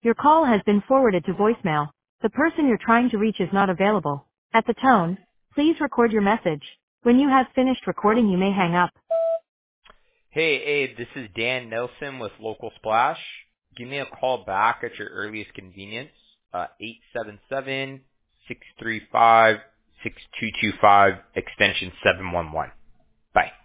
Your call has been forwarded to voicemail. The person you're trying to reach is not available. At the tone, please record your message. When you have finished recording, you may hang up. Hey, Abe, this is Dan Nelson with Local Splash. Give me a call back at your earliest convenience, 877-635-6225, extension 711. Bye.